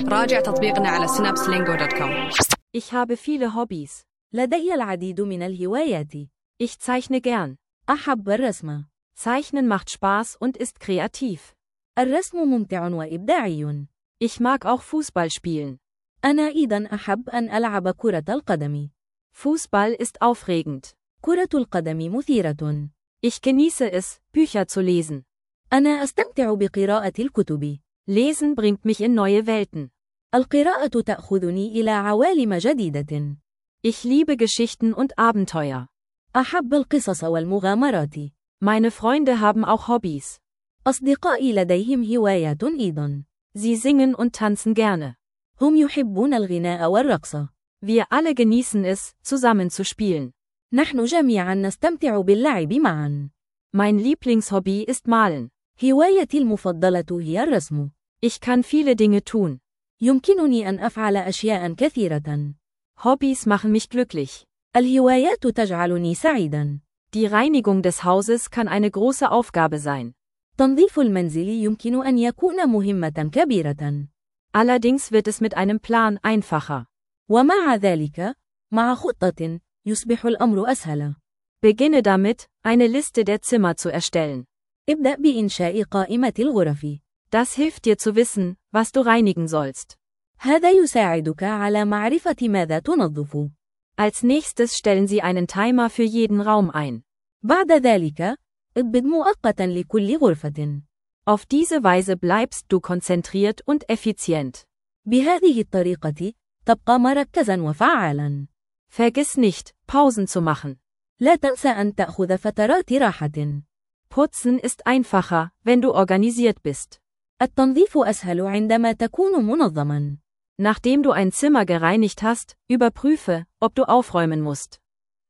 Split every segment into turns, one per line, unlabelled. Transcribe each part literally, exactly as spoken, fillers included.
راجع تطبيقنا على synapse lingo dot com.
Ich habe viele Hobbys.
لدي العديد من الهوايات.
Ich zeichne gern.
أحب الرسم.
Zeichnen macht Spaß und ist kreativ.
الرسم ممتع وإبداعي.
Ich mag auch Fußball spielen.
أنا أيضا أحب أن ألعب كرة القدم.
Fußball ist aufregend.
كرة القدم مثيرة.
Ich genieße es, Bücher zu lesen.
أنا أستمتع بقراءة الكتب.
Lesen bringt mich in neue Welten.
القراءة تأخذني إلى عوالم جديدة.
Ich liebe Geschichten und Abenteuer.
أحب القصص والمغامرات.
Meine Freunde haben auch Hobbys.
أصدقائي لديهم هوايات أيضا.
Sie singen und tanzen gerne.
هم يحبون الغناء والرقص.
Wir alle genießen es, zusammen zu spielen.
نحن جميعا نستمتع باللعب معا.
Mein Lieblingshobby ist Malen.
هوايتي المفضلة هي الرسم.
Ich kann viele Dinge tun.
يمكنني أن أفعل أشياء كثيرة.
Hobbys machen mich glücklich.
الهوايات تجعلني سعيدا.
Die Reinigung des Hauses kann eine große Aufgabe sein.
تنظيف المنزل يمكن أن يكون مهمة كبيرة.
Allerdings wird es mit einem Plan einfacher.
ومع ذلك، مع خطة، يصبح الأمر أسهل.
Beginne damit, eine Liste der Zimmer zu erstellen.
ابدأ بإنشاء قائمة الغرف.
Das hilft dir zu wissen, was du reinigen sollst.
هذا يساعدك على معرفة ماذا تنظف.
Als nächstes stellen Sie einen Timer für jeden Raum ein.
بعد ذلك، اضبط مؤقتا لكل غرفة.
Auf diese Weise bleibst du konzentriert und effizient.
بهذه الطريقة، تبقى مركزا وفعالا.
Vergiss nicht, Pausen zu machen.
لا تنسى أن تأخذ فترات راحة.
Putzen ist einfacher, wenn du organisiert bist.
التنظيف أسهل عندما تكون منظما.
Nachdem du ein Zimmer gereinigt hast, überprüfe, ob du aufräumen musst.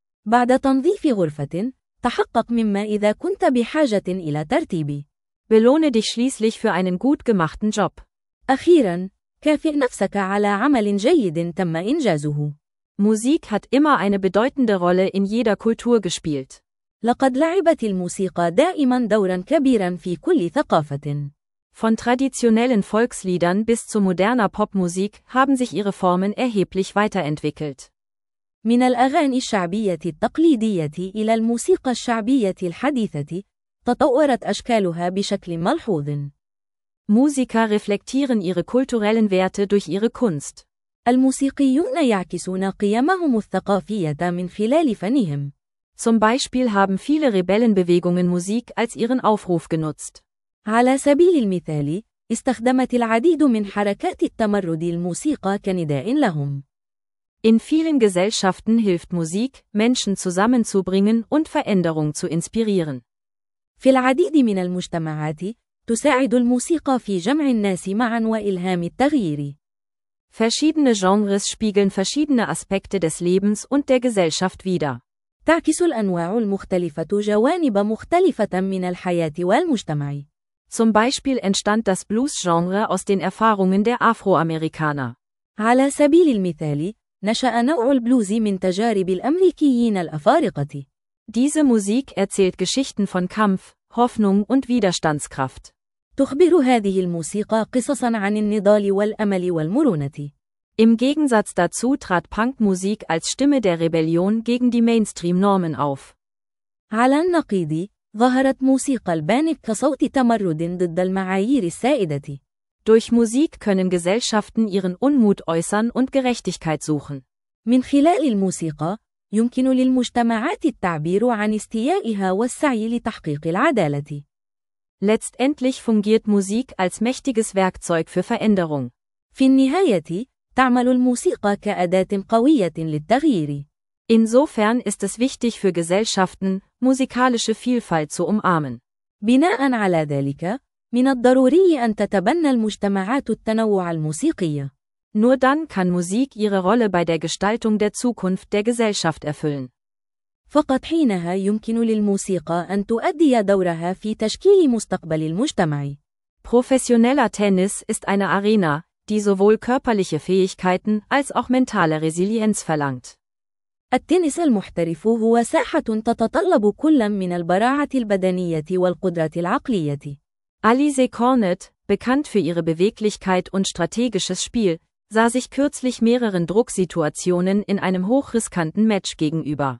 بعد تنظيف غرفة، تحقق مما إذا كنت بحاجة إلى ترتيب.
Belohne dich schließlich für einen gut gemachten Job.
أخيرا، كافئ نفسك على عمل جيد تم إنجازه.
Musik hat immer eine bedeutende Rolle in jeder Kultur gespielt.
لقد لعبت الموسيقى دائما دورا كبيرا في كل ثقافة.
Von traditionellen Volksliedern bis zu moderner Popmusik haben sich ihre Formen erheblich weiterentwickelt.
من الأغاني الشعبية التقليدية إلى الموسيقى الشعبية الحديثة، تطورت أشكالها بشكل ملحوظ.
Musiker reflektieren ihre kulturellen Werte durch ihre Kunst.
الموسيقيون يعكسون قيمهم الثقافية من خلال فنهم.
Zum Beispiel haben viele Rebellenbewegungen Musik als ihren Aufruf genutzt.
على سبيل المثال، استخدمت العديد من حركات التمرد الموسيقى كنداء لهم.
In vielen Gesellschaften hilft Musik, Menschen zusammenzubringen und Veränderung zu inspirieren.
في العديد من المجتمعات، تساعد الموسيقى في جمع الناس معا وإلهام التغيير.
Verschiedene Genres spiegeln verschiedene Aspekte des Lebens und der Gesellschaft wider.
تعكس الأنواع المختلفة جوانب مختلفة من الحياة والمجتمع.
Zum Beispiel entstand das Blues-Genre aus den Erfahrungen der Afroamerikaner.
على سبيل المثال، نشأ نوع البلوز من تجارب الأمريكيين الأفارقة.
Diese Musik erzählt Geschichten von Kampf, Hoffnung und Widerstandskraft.
تخبر هذه الموسيقى قصصا عن النضال والأمل والمرونة.
Im Gegensatz dazu trat Punkmusik als Stimme der Rebellion gegen die Mainstream-Normen auf.
على النقيض، ظهرت موسيقى البانك كصوت تمرد ضد المعايير السائدة.
Durch Musik können Gesellschaften ihren Unmut äußern und Gerechtigkeit suchen.
من خلال الموسيقى، يمكن للمجتمعات التعبير عن استيائها والسعي لتحقيق العدالة.
Letztendlich fungiert Musik als mächtiges Werkzeug für Veränderung.
في النهاية، تعمل الموسيقى كأداة قوية للتغيير.
Insofern ist es wichtig für Gesellschaften, musikalische Vielfalt zu umarmen.
بناء على ذلك، من الضروري أن تتبنى المجتمعات التنوع الموسيقي.
Nur dann kann Musik ihre Rolle bei der Gestaltung der Zukunft der Gesellschaft erfüllen.
فقط حينها يمكن للموسيقى أن تؤدي دورها في تشكيل مستقبل المجتمع.
Professioneller Tennis ist eine Arena, die sowohl körperliche Fähigkeiten als auch mentale Resilienz verlangt.
التنس المحترف هو ساحة تتطلب كل من البراعة البدنية والقدرة العقلية.
Alize Cornet, bekannt für ihre Beweglichkeit und strategisches Spiel, sah sich kürzlich mehreren Drucksituationen in einem hochriskanten Match gegenüber.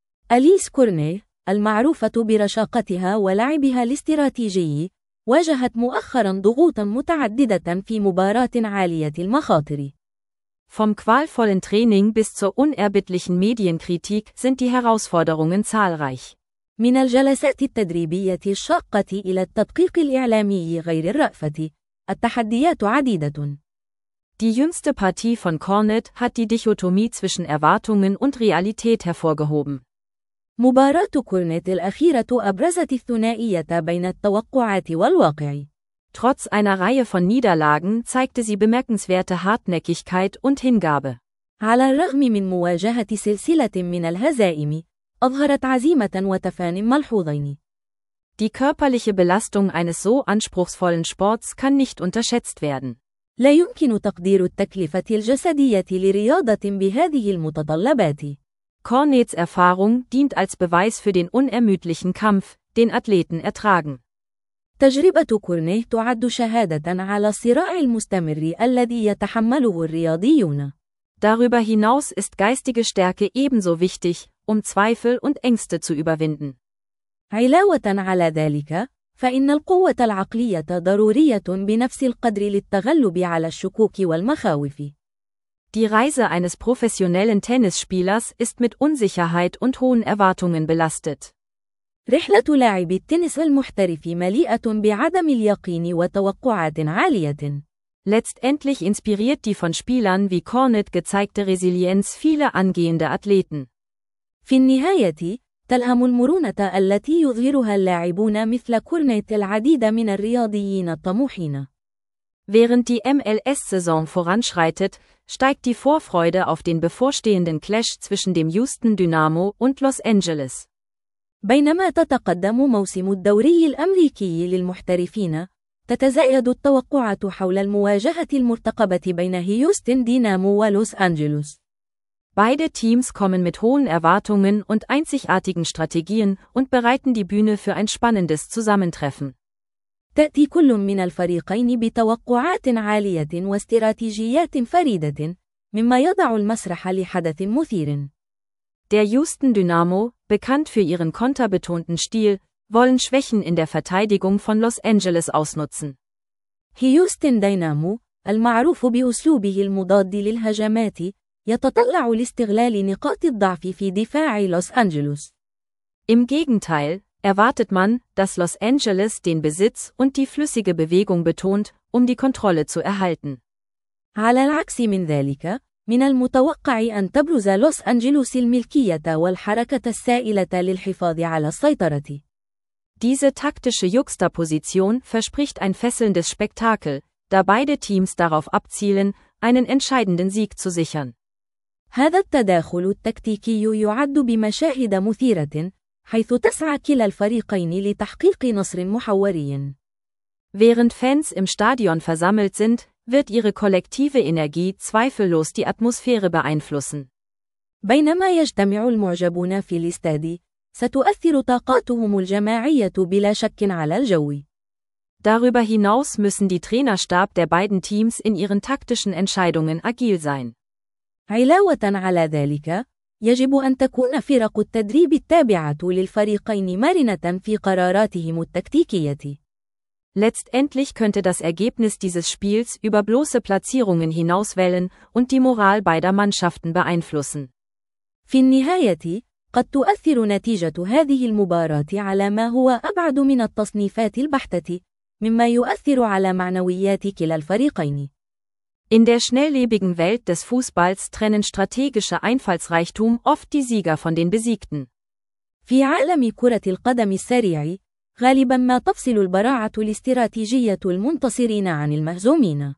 أليس كورنيه، المعروفة برشاقتها ولعبها الاستراتيجي، واجهت مؤخرا ضغوطا متعددة في مباراة عالية المخاطر.
Vom qualvollen Training bis zur unerbittlichen Medienkritik sind die Herausforderungen zahlreich.
من الجلسات التدريبية الشاقة إلى التدقيق الإعلامي غير الرأفة، التحديات عديدة.
Die jüngste Partie von Cornet hat die Dichotomie zwischen Erwartungen und Realität hervorgehoben.
مباراة كورنيت الأخيرة أبرزت الثنائية بين التوقعات والواقع.
Trotz einer Reihe von Niederlagen zeigte sie bemerkenswerte Hartnäckigkeit und Hingabe.
على الرغم من مواجهة سلسلة من الهزائم، أظهرت عزيمة وتفان ملحوظين.
Die körperliche Belastung eines so anspruchsvollen Sports kann nicht unterschätzt werden.
لا يمكن تقدير التكلفة الجسدية لرياضة بهذه المتطلبات.
Cornets Erfahrung dient als Beweis für den unermüdlichen Kampf, den Athleten ertragen.
تجربة كورنيه تعد شهادة على الصراع المستمر الذي يتحمله الرياضيون.
Darüber hinaus ist geistige Stärke ebenso wichtig, um Zweifel und Ängste zu überwinden.
علاوة على ذلك، فإن القوة العقلية ضرورية بنفس القدر للتغلب على الشكوك والمخاوف.
Die Reise eines professionellen Tennisspielers ist mit Unsicherheit und hohen Erwartungen belastet.
رحلة لاعب التنس المحترف مليئة بعدم اليقين وتوقعات عالية.
Letztendlich inspiriert die von Spielern wie Cornet gezeigte Resilienz viele angehende Athleten.
في النهاية، تلهم المرونة التي يظهرها اللاعبون مثل كورنيت العديد من الرياضيين الطموحين.
Während die M L S-Saison voranschreitet, steigt die Vorfreude auf den bevorstehenden Clash zwischen dem Houston Dynamo und Los Angeles.
بينما تتقدم موسم الدوري الأمريكي للمحترفين، تتزايد التوقعات حول المواجهة المرتقبة بين هيوستن دينامو ولوس أنجلوس.
Beide Teams kommen mit hohen Erwartungen und einzigartigen Strategien und bereiten die Bühne für ein spannendes Zusammentreffen.
تأتي كل من الفريقين بتوقعات عالية واستراتيجيات فريدة، مما يضع المسرح لحدث مثير.
Der Houston Dynamo, bekannt für ihren konterbetonten Stil, wollen Schwächen in der Verteidigung von Los Angeles ausnutzen.
هيوستن دينامو، المعروف بأسلوبه المضاد للهجمات، يتطلع لاستغلال نقاط الضعف في دفاع لوس أنجلوس.
Im Gegenteil, erwartet man, dass Los Angeles den Besitz und die flüssige Bewegung betont, um die Kontrolle zu erhalten.
على العكس من ذلك، من المتوقع أن تبرز لوس أنجلوس الملكية والحركة السائلة للحفاظ على السيطرة.
Diese taktische Juxtaposition verspricht ein fesselndes Spektakel, da beide Teams darauf abzielen, einen entscheidenden Sieg zu sichern.
هذا التداخل التكتيكي يعد بمشاهد مثيرة، حيث تسعى كلا الفريقين لتحقيق نصر محوري.
Während Fans im Stadion versammelt sind, wird ihre kollektive Energie zweifellos die Atmosphäre beeinflussen.
بينما يجتمع المعجبون في الاستاد، ستؤثر طاقاتهم الجماعية بلا شك على الجو.
Darüber hinaus müssen die Trainerstab der beiden Teams in ihren taktischen Entscheidungen agil sein.
علاوة على ذلك، يجب أن تكون فرق التدريب التابعة للفريقين مرنة في قراراتهم التكتيكية.
Letztendlich könnte das Ergebnis dieses Spiels über bloße Platzierungen hinauswellen und die Moral beider Mannschaften beeinflussen.
في النهاية، قد تؤثر نتيجة هذه المباراة على ما هو أبعد من التصنيفات البحتة، مما يؤثر على معنويات كلا الفريقين.
In der schnelllebigen Welt des Fußballs trennen strategische Einfallsreichtum oft die Sieger von den Besiegten.
في عالم كرة القدم السريع، غالبا ما تفصل البراعة الاستراتيجية المنتصرين عن المهزومين.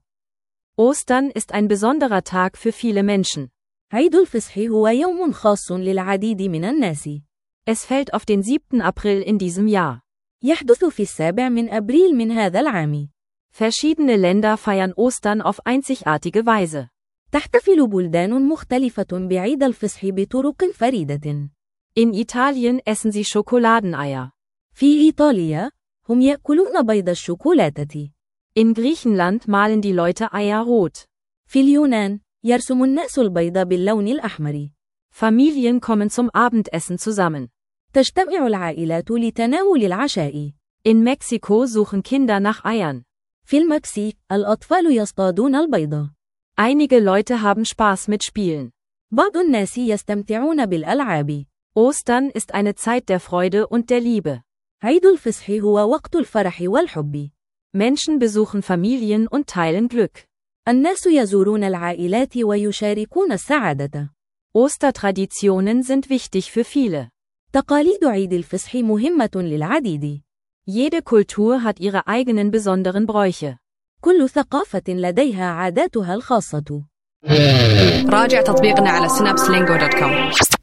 Ostern ist ein besonderer Tag für viele Menschen.
عيد الفصح هو يوم خاص للعديد من الناس.
Es fällt auf den siebten April in diesem Jahr.
يحدث في السابع من أبريل من هذا العام.
Verschiedene Länder feiern Ostern auf einzigartige Weise.
تحتفل بلدان مختلفة بعيد الفصح بطرق فريدة.
In Italien essen sie Schokoladeneier.
في إيطاليا، هم يأكلون بيض الشوكولاتة.
In Griechenland malen die Leute Eier rot.
في اليونان، يرسم الناس البيض باللون الأحمر.
Familien kommen zum Abendessen zusammen.
تجتمع العائلات لتناول العشاء.
In Mexiko suchen Kinder nach Eiern.
في المكسيك، الأطفال يصطادون البيض.
Einige Leute haben Spaß mit Spielen.
بعض الناس يستمتعون بالألعاب.
Ostern ist eine Zeit der Freude und der Liebe.
عيد الفصح هو وقت الفرح والحب.
Menschen besuchen Familien und teilen Glück.
الناس يزورون العائلات ويشاركون السعادة.
Ostertraditionen sind wichtig für viele.
تقاليد عيد الفصح مهمة للعديد.
Jede Kultur hat ihre eigenen besonderen Bräuche.
كل ثقافة لديها عاداتها الخاصة.
راجع تطبيقنا على synapse lingo دوت كوم.